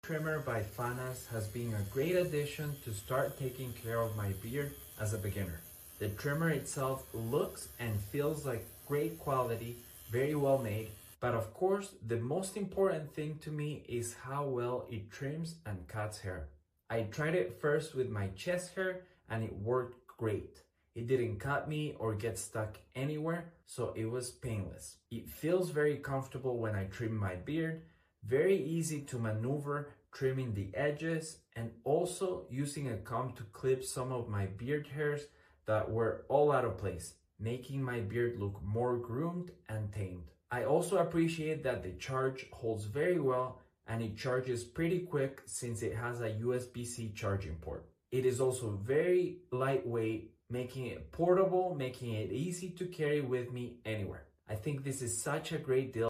Trimmer by Fanas has been a great addition to start taking care of my beard as a beginner. The trimmer itself looks and feels like great quality, very well made, but of course the most important thing to me is how well it trims and cuts hair. I tried it first with my chest hair and it worked great. It didn't cut me or get stuck anywhere, so it was painless. It feels very comfortable when I trim my beard, very easy to maneuver trimming the edges, and also using a comb to clip some of my beard hairs that were all out of place, making my beard look more groomed and tamed. I also appreciate that the charge holds very well and it charges pretty quick since it has a USB-C charging port. It is also very lightweight, making it portable, making it easy to carry with me anywhere. I think this is such a great deal.